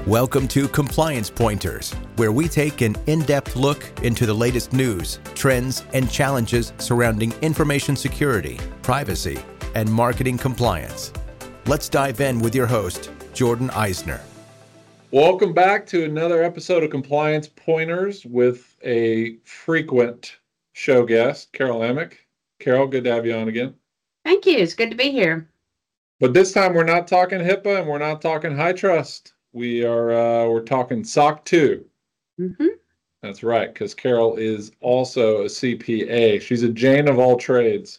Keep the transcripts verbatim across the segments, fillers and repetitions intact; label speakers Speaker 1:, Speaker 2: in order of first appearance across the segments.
Speaker 1: Welcome to Compliance Pointers, where we take an in-depth look into the latest news, trends, and challenges surrounding information security, privacy, and marketing compliance. Let's dive in with your host, Jordan Eisner.
Speaker 2: Welcome back to another episode of Compliance Pointers with a frequent show guest, Carol Amick. Carol, good to have you on again.
Speaker 3: Thank you. It's good to be here.
Speaker 2: But this time we're not talking HIPAA and we're not talking HITRUST. We are uh, we're talking S O C two.
Speaker 3: Mm-hmm.
Speaker 2: That's right, because Carol is also a C P A. She's a Jane of all trades.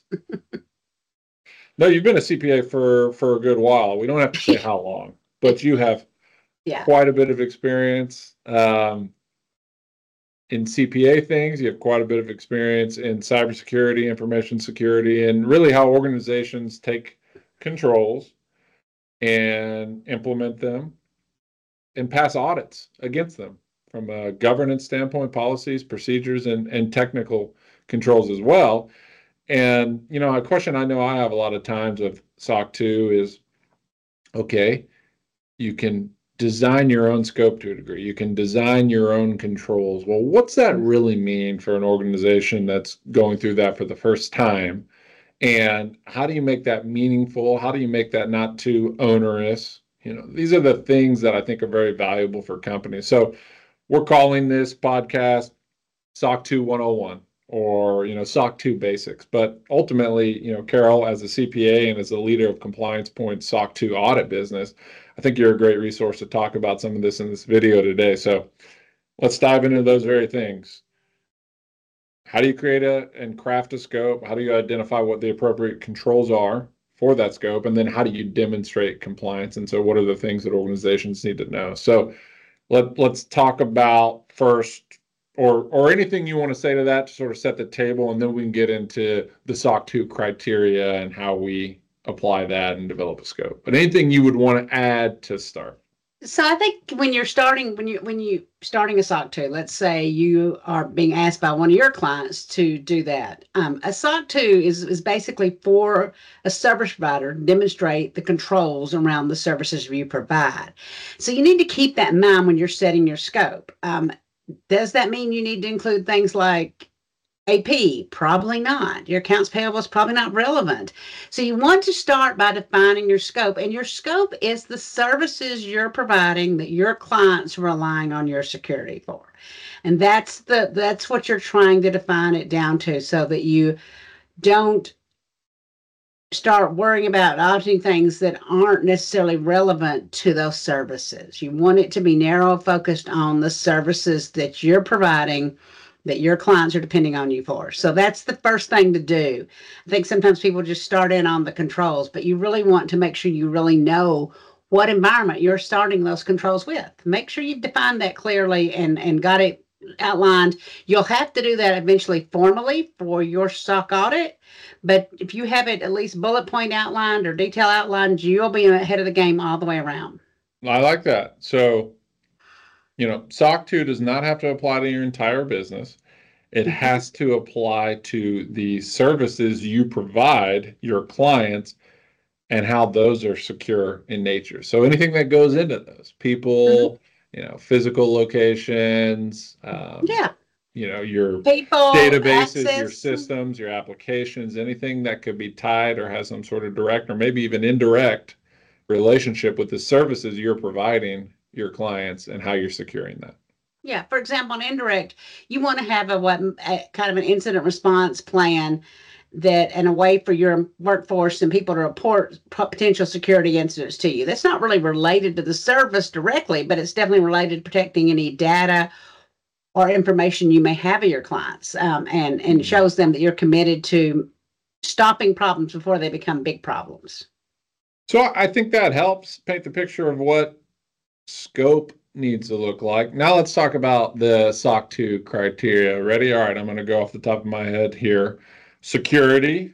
Speaker 2: No, you've been a C P A for, for a good while. We don't have to say how long, but you have yeah. quite a bit of experience um, in C P A things. You have quite a bit of experience in cybersecurity, information security, and really how organizations take controls and implement them and pass audits against them from a governance standpoint, policies, procedures, and, and technical controls as well. And, you know, a question I know I have a lot of times of S O C two is, okay, you can design your own scope to a degree. You can design your own controls. Well, what's that really mean for an organization that's going through that for the first time? And how do you make that meaningful? How do you make that not too onerous? You know, these are the things that I think are very valuable for companies. So we're calling this podcast S O C two one oh one or, you know, S O C two basics. But ultimately, you know, Carol, as a C P A and as a leader of Compliance Point's S O C two audit business, I think you're a great resource to talk about some of this in this video today. So let's dive into those very things. How do you create a and craft a scope? How do you identify what the appropriate controls are for that scope? And then how do you demonstrate compliance? And so what are the things that organizations need to know? So let, let's talk about first, or or anything you want to say to that to sort of set the table, and then we can get into the S O C two criteria and how we apply that and develop a scope. But anything you would want to add to start?
Speaker 3: So I think when you're starting, when you when you starting a S O C two, let's say you are being asked by one of your clients to do that. Um, a S O C two is is basically for a service provider to demonstrate the controls around the services you provide. So you need to keep that in mind when you're setting your scope. Um, does that mean you need to include things like A P? Probably not. Your accounts payable is probably not relevant. So you want to start by defining your scope, and your scope is the services you're providing that your clients are relying on your security for. And that's the that's what you're trying to define it down to, so that you don't start worrying about auditing things that aren't necessarily relevant to those services. You want it to be narrow, focused on the services that you're providing that your clients are depending on you for. So that's the first thing to do. I think sometimes people just start in on the controls, but you really want to make sure you really know what environment you're starting those controls with. Make sure you've defined that clearly and, and got it outlined. You'll have to do that eventually formally for your S O C audit, but if you have it at least bullet point outlined or detail outlined, you'll be ahead of the game all the way around.
Speaker 2: I like that. So, you know, S O C two does not have to apply to your entire business. It has to apply to the services you provide your clients and how those are secure in nature. So anything that goes into those, people, mm-hmm. you know, physical locations, um,
Speaker 3: yeah,
Speaker 2: you know, your
Speaker 3: people,
Speaker 2: databases,
Speaker 3: access.
Speaker 2: your systems, your applications, anything that could be tied or has some sort of direct or maybe even indirect relationship with the services you're providing your clients and how you're securing that.
Speaker 3: Yeah, for example, on indirect, you want to have a what a, kind of an incident response plan that and a way for your workforce and people to report potential security incidents to you. That's not really related to the service directly, but it's definitely related to protecting any data or information you may have of your clients, um, and and shows them that you're committed to stopping problems before they become big problems.
Speaker 2: So I think that helps paint the picture of what scope needs to look like. Now let's talk about the S O C two criteria. Ready? All right, I'm going to go off the top of my head here. Security,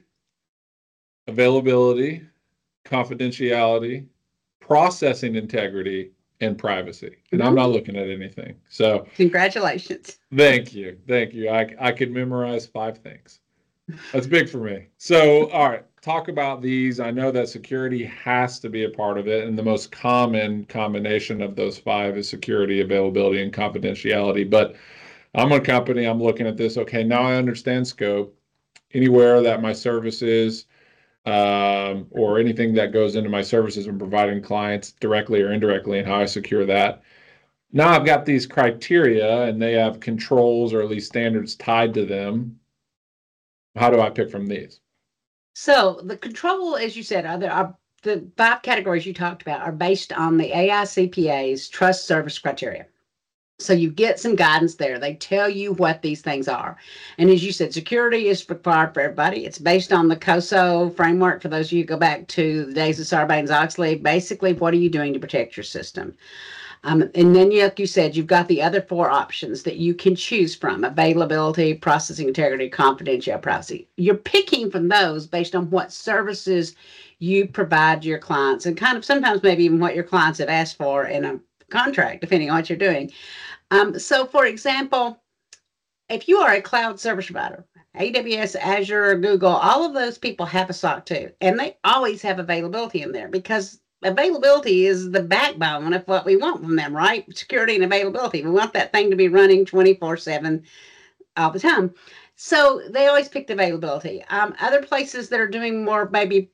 Speaker 2: availability, confidentiality, processing integrity, and privacy. And mm-hmm. I'm not looking at anything. So
Speaker 3: congratulations.
Speaker 2: Thank you. Thank you. I, I could memorize five things. That's big for me. So, all right. talk about these. I know that security has to be a part of it, and the most common combination of those five is security, availability, and confidentiality. But I'm a company, I'm looking at this, okay, now I understand scope. Anywhere that my services um, or anything that goes into my services and providing clients directly or indirectly and how I secure that. Now I've got these criteria and they have controls or at least standards tied to them. How do I pick from these?
Speaker 3: So the control, as you said, are there are the five categories you talked about are based on the A I C P A's trust service criteria. So you get some guidance there. They tell you what these things are. And as you said, security is required for everybody. It's based on the COSO framework. For those of you who go back to the days of Sarbanes-Oxley, basically, what are you doing to protect your system? Um, and then, like you said, you've got the other four options that you can choose from: availability, processing integrity, confidentiality, privacy. You're picking from those based on what services you provide to your clients and kind of sometimes maybe even what your clients have asked for in a contract, depending on what you're doing. Um, so, for example, if you are a cloud service provider, A W S, Azure, Google, all of those people have a S O C two, and they always have availability in there because availability is the backbone of what we want from them, right? Security and availability. We want that thing to be running twenty-four seven all the time. So they always picked availability. Um, other places that are doing more maybe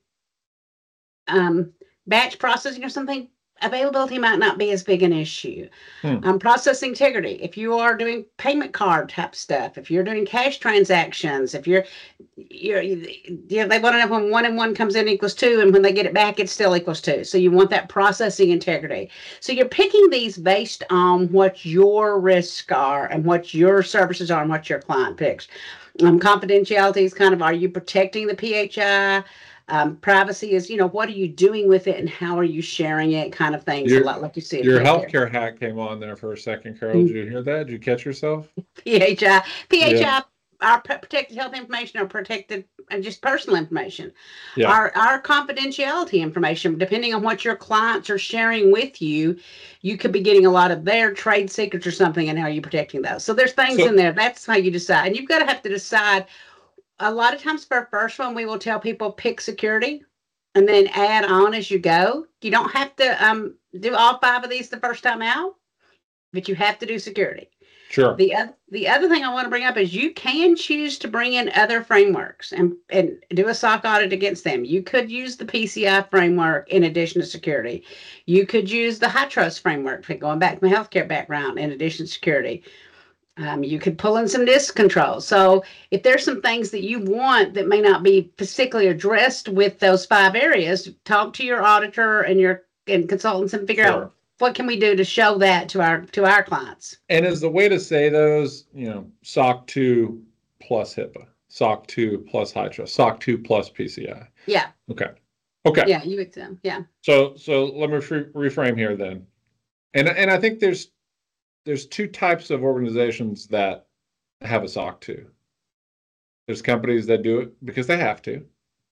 Speaker 3: um, batch processing or something, availability might not be as big an issue. Hmm. Um, processing integrity. If you are doing payment card type stuff, if you're doing cash transactions, if you're, you're, you know, they want to know when one and one comes in equals two, and when they get it back, it still equals two. So you want that processing integrity. So you're picking these based on what your risks are and what your services are and what your client picks. Um, confidentiality is kind of, are you protecting the P H I? Um, privacy is, you know, what are you doing with it and how are you sharing it, kind of things.
Speaker 2: Your,
Speaker 3: a lot like you see.
Speaker 2: Your healthcare hat came on there for a second, Carol. Did you hear that? Did you catch yourself?
Speaker 3: P H I. P H I, yeah. Our protected health information or protected and just personal information. Yeah. Our, our confidentiality information, depending on what your clients are sharing with you, you could be getting a lot of their trade secrets or something, and how are you protecting those? So there's things so, in there. That's how you decide. And you've got to have to decide. A lot of times for our first one, we will tell people pick security and then add on as you go. You don't have to um, do all five of these the first time out, but you have to do security.
Speaker 2: Sure.
Speaker 3: The other, the other thing I want to bring up is you can choose to bring in other frameworks and, and do a S O C audit against them. You could use the P C I framework in addition to security. You could use the HITRUST framework, going back to my healthcare background, in addition to security. Um, you could pull in some disk control. So if there's some things that you want that may not be particularly addressed with those five areas, talk to your auditor and your and consultants and figure sure. out what can we do to show that to our to our clients.
Speaker 2: And is the way to say those, you know, S O C two plus HIPAA, S O C two plus HITRUST, S O C two plus P C I.
Speaker 3: Yeah.
Speaker 2: Okay. Okay.
Speaker 3: Yeah, you would say. Yeah.
Speaker 2: So so let me re- reframe here then, and and I think there's. There's two types of organizations that have a S O C two. There's companies that do it because they have to,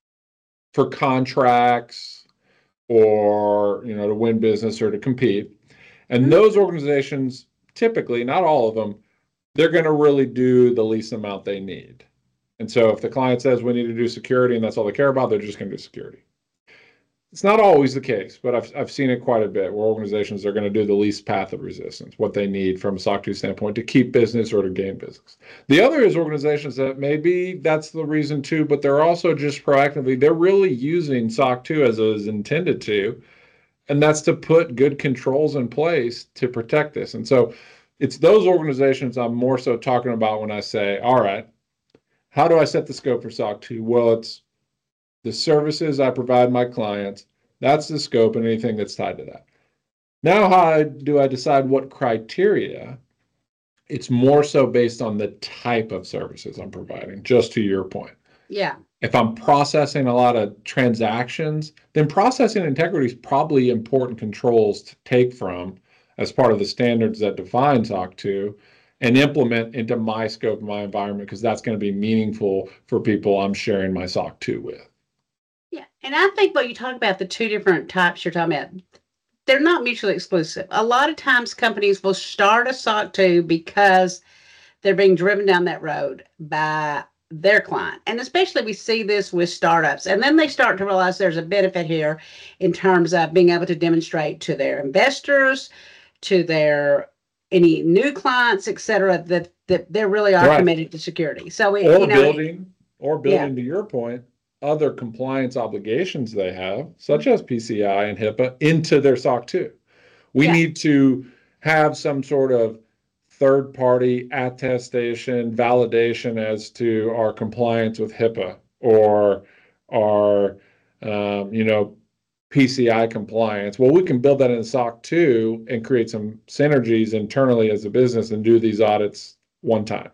Speaker 2: for contracts or, you know, to win business or to compete. And mm-hmm. those organizations, typically, not all of them, they're going to really do the least amount they need. And so if the client says we need to do security and that's all they care about, they're just going to do security. It's not always the case, but I've I've seen it quite a bit where organizations are going to do the least path of resistance, what they need from a S O C two standpoint to keep business or to gain business. The other is organizations that maybe that's the reason too, but they're also just proactively, they're really using S O C two as it is intended to, and that's to put good controls in place to protect this. And so it's those organizations I'm more so talking about when I say, all right, how do I set the scope for S O C two? Well, it's the services I provide my clients, that's the scope and anything that's tied to that. Now, how do I decide what criteria? It's more so based on the type of services I'm providing, just to your point.
Speaker 3: Yeah.
Speaker 2: If I'm processing a lot of transactions, then processing integrity is probably important controls to take from as part of the standards that define S O C two and implement into my scope, my environment, because that's going to be meaningful for people I'm sharing my S O C two with.
Speaker 3: Yeah, and I think what you talk about, the two different types you're talking about, they're not mutually exclusive. A lot of times companies will start a S O C two because they're being driven down that road by their client. And especially we see this with startups. And then they start to realize there's a benefit here in terms of being able to demonstrate to their investors, to their any new clients, et cetera, that, that they really are
Speaker 2: Right.
Speaker 3: committed to security. So, it,
Speaker 2: Or
Speaker 3: you know,
Speaker 2: building, or building
Speaker 3: Yeah.
Speaker 2: to your point, other compliance obligations they have, such as P C I and HIPAA, into their S O C two. We
Speaker 3: Yeah.
Speaker 2: need to have some sort of third-party attestation, validation as to our compliance with HIPAA or our, um, you know, P C I compliance. Well, we can build that in S O C two and create some synergies internally as a business and do these audits one time.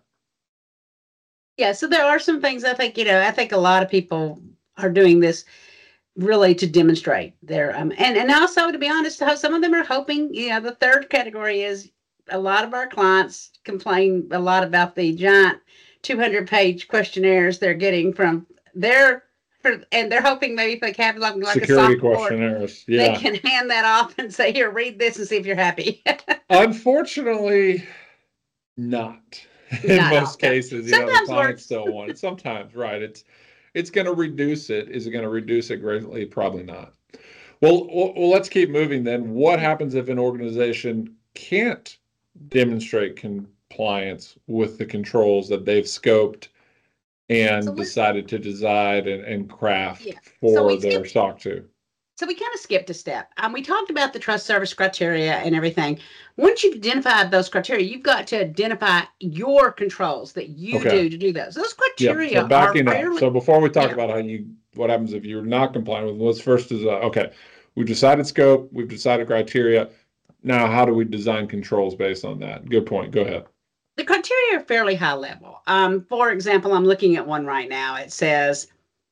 Speaker 3: Yeah, so there are some things I think, you know, I think a lot of people are doing this really to demonstrate their, um, and, and also to be honest, how some of them are hoping, you know, the third category is a lot of our clients complain a lot about the giant two hundred page questionnaires they're getting from their, for, and they're hoping maybe if they have like, like
Speaker 2: Security
Speaker 3: a soft board,
Speaker 2: questionnaires.
Speaker 3: they
Speaker 2: Yeah.
Speaker 3: can hand that off and say, here, read this and see if you're happy.
Speaker 2: Unfortunately, not. In
Speaker 3: Not
Speaker 2: most
Speaker 3: often.
Speaker 2: cases, you know, the
Speaker 3: Sometimes
Speaker 2: clients
Speaker 3: works.
Speaker 2: still want it. Sometimes, right. It's it's going to reduce it. Is it going to reduce it greatly? Probably not. Well, well, well, let's keep moving then. What happens if an organization can't demonstrate compliance with the controls that they've scoped and
Speaker 3: So let's-
Speaker 2: decided to design and, and craft
Speaker 3: Yeah.
Speaker 2: for
Speaker 3: So we
Speaker 2: their
Speaker 3: skip-
Speaker 2: S O C two?
Speaker 3: So we kind of skipped a step. Um, we talked about the trust service criteria and everything. Once you've identified those criteria, you've got to identify your controls that you
Speaker 2: Okay.
Speaker 3: do to do those. Those
Speaker 2: Yeah,
Speaker 3: criteria
Speaker 2: so backing
Speaker 3: are
Speaker 2: up.
Speaker 3: fairly,
Speaker 2: So before we talk
Speaker 3: Yeah.
Speaker 2: about how you, what happens if you're not compliant with, them, let's first is, uh, okay, we've decided scope, we've decided criteria. Now, how do we design controls based on that? Good point. Go ahead.
Speaker 3: the criteria are fairly high level. Um, for example, I'm looking at one right now. It says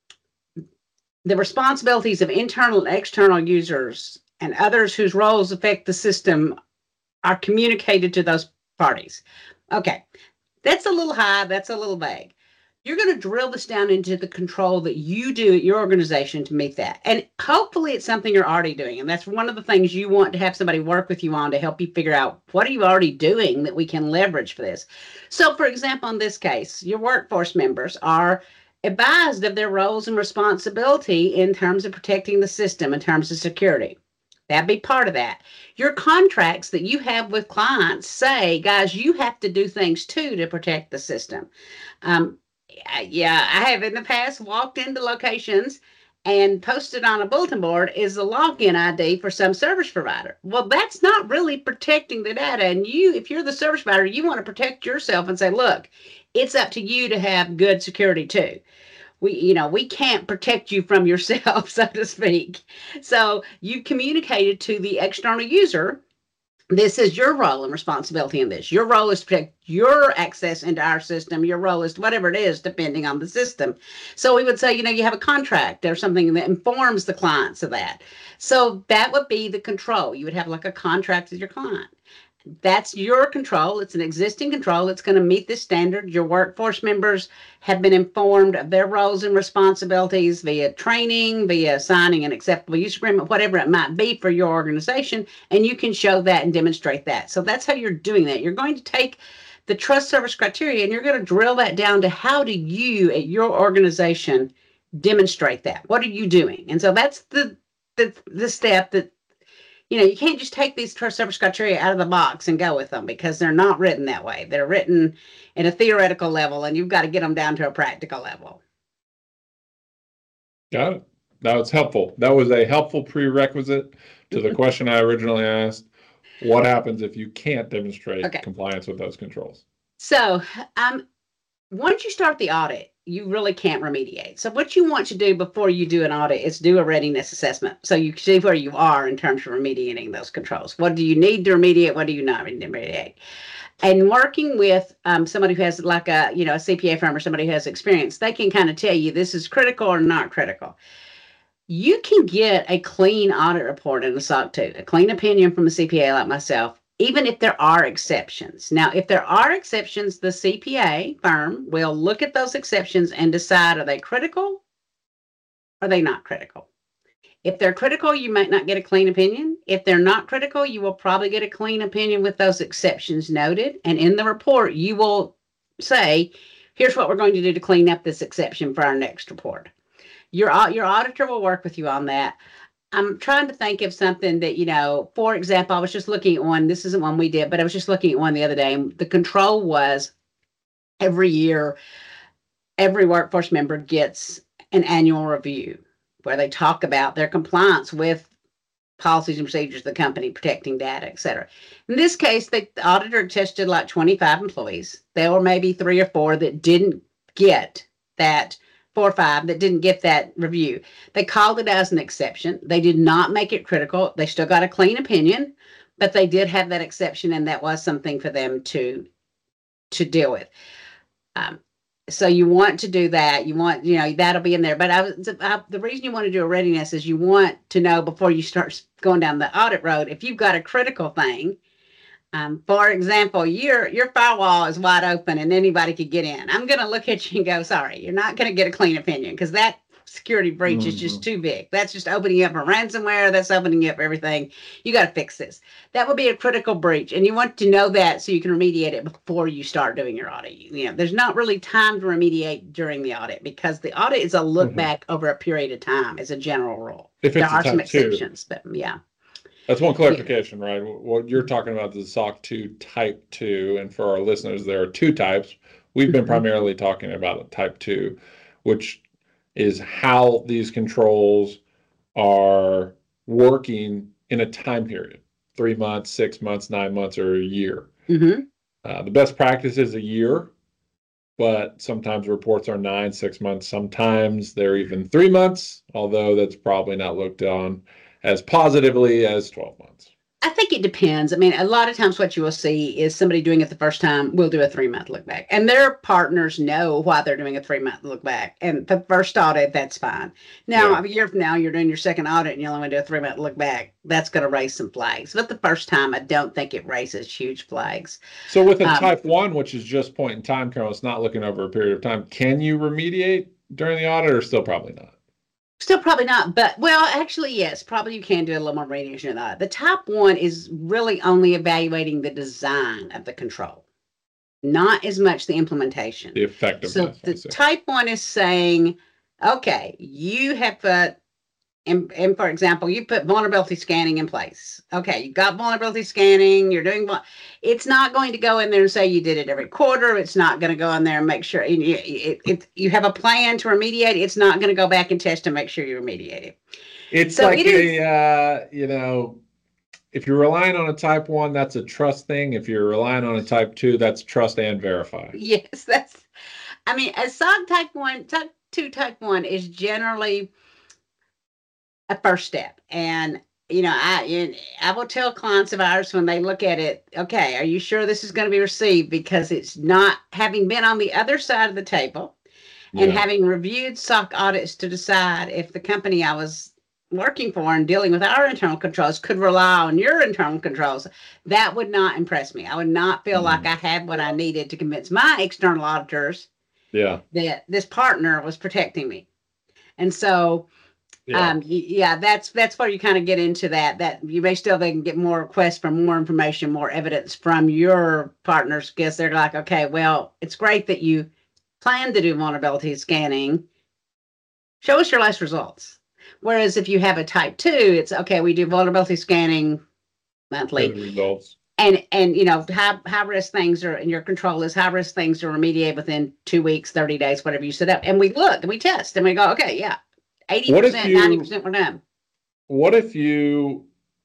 Speaker 3: the responsibilities of internal and external users and others whose roles affect the system are communicated to those parties. Okay, that's a little high, that's a little vague. You're going to drill this down into the control that you do at your organization to meet that. And hopefully it's something you're already doing. And that's one of the things you want to have somebody work with you on to help you figure out what are you already doing that we can leverage for this. So for example, in this case, your workforce members are advised of their roles and responsibility in terms of protecting the system, in terms of security. That'd be part of that. Your contracts that you have with clients say, guys, you have to do things too to protect the system. Um, yeah, I have in the past walked into locations and posted on a bulletin board is the login I D for some service provider. Well, that's not really protecting the data. And you, if you're the service provider, you want to protect yourself and say, look, it's up to you to have good security too. We, you know, we can't protect you from yourself, so to speak. So you communicated to the external user, this is your role and responsibility in this. Your role is to protect your access into our system. Your role is whatever it is, depending on the system. So we would say, you know, you have a contract or something that informs the clients of that. So that would be the control. You would have like a contract with your client. That's your control. It's an existing control. It's going to meet this standard. Your workforce members have been informed of their roles and responsibilities via training, via signing an acceptable use agreement, whatever it might be for your organization. And you can show that and demonstrate that. So that's how you're doing that. You're going to take the trust service criteria and you're going to drill that down to how do you at your organization demonstrate that? What are you doing? And so that's the the, the step that, you know, you can't just take these trust service criteria out of the box and go with them because they're not written that way. They're written in a theoretical level, and you've got to get them down to a practical level.
Speaker 2: Got it. That was helpful. That was a helpful prerequisite to the question I originally asked. What happens if you can't demonstrate
Speaker 3: Okay.
Speaker 2: compliance with those controls?
Speaker 3: So, um, once you start the audit, you really can't remediate. So what you want to do before you do an audit is do a readiness assessment. So you see where you are in terms of remediating those controls. What do you need to remediate? What do you not need to remediate? And working with um, somebody who has like a, you know, a C P A firm or somebody who has experience, they can kind of tell you this is critical or not critical. You can get a clean audit report in a S O C two, a clean opinion from a C P A like myself, even if there are exceptions. Now, if there are exceptions, the C P A firm will look at those exceptions and decide, are they critical? Or are they not critical? If they're critical, you might not get a clean opinion. If they're not critical, you will probably get a clean opinion with those exceptions noted. And in the report, you will say, Here's what we're going to do to clean up this exception for our next report. Your, your auditor will work with you on that. I'm trying to think of something that, you know, for example, I was just looking at one, this isn't one we did, but I was just looking at one the other day. And the control was every year, every workforce member gets an annual review where they talk about their compliance with policies and procedures of the company, protecting data, et cetera. In this case, the auditor tested like twenty-five employees. There were maybe three or four that didn't get that, four or five that didn't get that review. They called it as an exception. They did not make it critical. They still got a clean opinion, but they did have that exception, and that was something for them to, to deal with. Um, So you want to do that. You want, you know, that'll be in there. But I was I, the reason you want to do a readiness is you want to know before you start going down the audit road, if you've got a critical thing. Um, for example, your your firewall is wide open and anybody could get in. I'm going to look at you and go, sorry, you're not going to get a clean opinion because that security breach mm-hmm. is just too big. That's just opening up a ransomware. That's opening up everything. You got to fix this. That would be a critical breach. And you want to know that so you can remediate it before you start doing your audit. You know, there's not really time to remediate during the audit because the audit is a look mm-hmm. back over a period of time as a general rule.
Speaker 2: If it's
Speaker 3: there are some
Speaker 2: two.
Speaker 3: exceptions, but yeah.
Speaker 2: That's one clarification, yeah. right? What you're talking about is S O C two type two. And for our listeners, there are two types. We've been mm-hmm. primarily talking about type two, which is how these controls are working in a time period, three months, six months, nine months, or a year. Mm-hmm. Uh, the best practice is a year, but sometimes reports are nine, six months. Sometimes they're even three months, although that's probably not looked on as positively as twelve months.
Speaker 3: I think it depends. I mean, a lot of times what you will see is somebody doing it the first time will do a three-month look back. And their partners know why they're doing a three-month look back. And the first audit, that's fine. Now, yeah. a year from now, you're doing your second audit and you only want to do a three-month look back. That's going to raise some flags. But the first time, I don't think it raises huge flags.
Speaker 2: So with a um, type one, which is just point in time, Carol, it's not looking over a period of time, can you remediate during the audit or still probably not?
Speaker 3: Still probably not, but well, actually, yes, probably you can do a little more radiation than that. The type one is really only evaluating the design of the control, not as much the implementation.
Speaker 2: The effectiveness.
Speaker 3: So the type one is saying, okay, you have put, and, and for example, you put vulnerability scanning in place. Okay, you got vulnerability scanning, you're doing, it's not going to go in there and say you did it every quarter. It's not going to go in there and make sure you, it, it, you have a plan to remediate. It's not going to go back and test to make sure you remediate it.
Speaker 2: It's so like it a, is, uh, you know, if you're relying on a type one, that's a trust thing. If you're relying on a type two, that's trust and verify.
Speaker 3: Yes, that's, I mean, a S O C type one, type two, type one is generally a first step. And, you know, I I will tell clients of ours when they look at it, okay, are you sure this is going to be received? Because it's not, having been on the other side of the table and yeah. having reviewed S O C audits to decide if the company I was working for and dealing with our internal controls could rely on your internal controls, that would not impress me. I would not feel mm. like I had what I needed to convince my external auditors
Speaker 2: yeah.
Speaker 3: that this partner was protecting me. And so, Yeah. Um, yeah, that's that's where you kind of get into that. That you may still then get more requests for more information, more evidence from your partners, because they're like, okay, well, it's great that you plan to do vulnerability scanning. Show us your last results. Whereas if you have a type two, it's okay, we do vulnerability scanning monthly.
Speaker 2: Results.
Speaker 3: And and you know, high high risk things are, and your control is high risk things are remediated within two weeks, thirty days, whatever you set up. And we look and we test and we go, okay, yeah. eighty percent, ninety percent we're done.
Speaker 2: What if you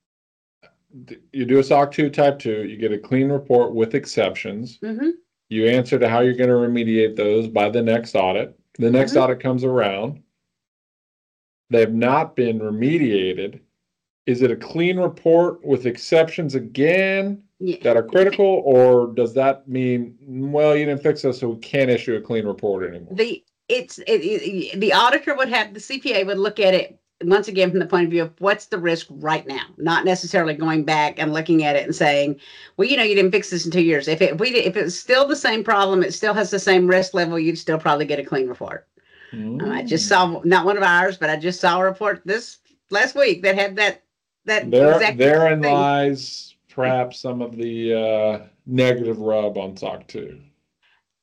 Speaker 2: you do a S O C two type two, you get a clean report with exceptions, mm-hmm. you answer to how you're going to remediate those by the next audit. The next mm-hmm. audit comes around. They've not been remediated. Is it a clean report with exceptions again yeah. that are critical, or does that mean, well, you didn't fix this, so we can't issue a clean report anymore?
Speaker 3: The It's it, it, the auditor would have, the C P A would look at it once again from the point of view of what's the risk right now, not necessarily going back and looking at it and saying, well, you know, you didn't fix this in two years. If it if we if it's still the same problem, it still has the same risk level, you'd still probably get a clean report. Mm. Um, I just saw, not one of ours, but I just saw a report this last week that had that that
Speaker 2: there
Speaker 3: exact
Speaker 2: therein
Speaker 3: thing.
Speaker 2: Lies perhaps some of the uh, negative rub on S O C two.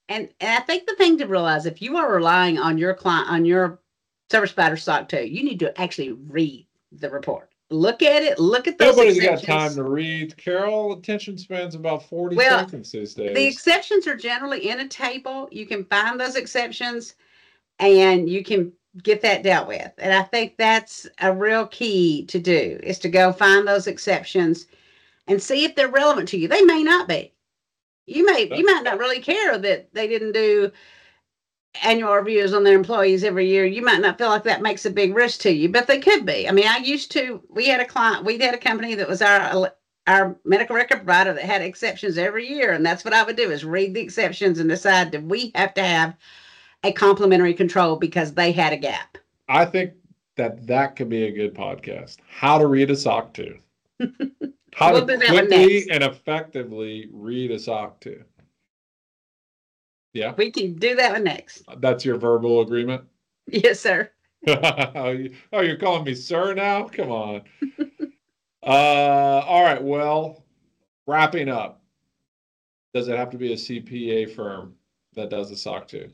Speaker 3: And, and I think the thing to realize, if you are relying on your client, on your Service Provider S O C two, you need to actually read the report. Look at it. Look at those
Speaker 2: Nobody's
Speaker 3: exceptions.
Speaker 2: got time to read. Carol, attention span's about forty
Speaker 3: Well,
Speaker 2: seconds these days.
Speaker 3: The exceptions are generally in a table. You can find those exceptions and you can get that dealt with. And I think that's a real key to do, is to go find those exceptions and see if they're relevant to you. They may not be. You may you might not really care that they didn't do annual reviews on their employees every year. You might not feel like that makes a big risk to you, but they could be. I mean, I used to, we had a client, we had a company that was our our medical record provider that had exceptions every year. And that's what I would do, is read the exceptions and decide, do we have to have a complementary control because they had a gap?
Speaker 2: I think that that could be a good podcast. How to read a S O C two. How we'll to quickly and effectively read a S O C two. Yeah.
Speaker 3: We can do that one next.
Speaker 2: That's your verbal agreement?
Speaker 3: Yes, sir.
Speaker 2: oh, you're calling me sir now? Come on. uh, all right. Well, wrapping up. Does it have to be a C P A firm that does a S O C two?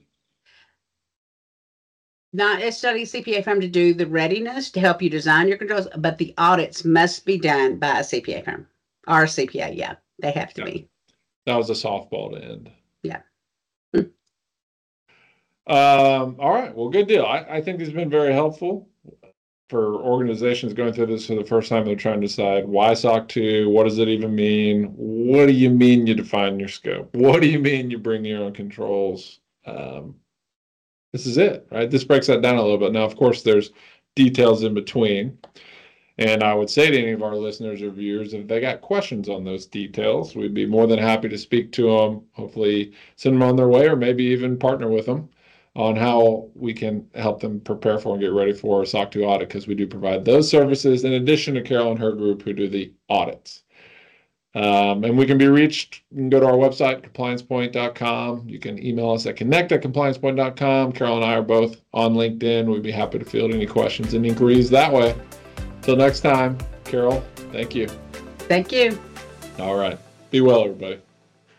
Speaker 3: Not a study C P A firm to do the readiness to help you design your controls, but the audits must be done by a C P A firm or a C P A. Yeah, they have to yeah. be.
Speaker 2: That was a softball to end.
Speaker 3: Yeah.
Speaker 2: Um, all right. Well, good deal. I, I think this has been very helpful for organizations going through this for the first time. They're trying to decide why S O C two, what does it even mean? What do you mean you define your scope? What do you mean you bring your own controls? Um, this is it, right? This breaks that down a little bit. Now, of course, there's details in between. And I would say to any of our listeners or viewers, if they got questions on those details, we'd be more than happy to speak to them, hopefully send them on their way, or maybe even partner with them on how we can help them prepare for and get ready for a S O C two audit, because we do provide those services in addition to Carol and her group who do the audits. Um, and we can be reached. You can go to our website, compliance point dot com. You can email us at connect at compliance point dot com. Carol and I are both on LinkedIn. We'd be happy to field any questions and inquiries that way. Till next time, Carol, thank you.
Speaker 3: Thank you.
Speaker 2: All right. Be well, everybody.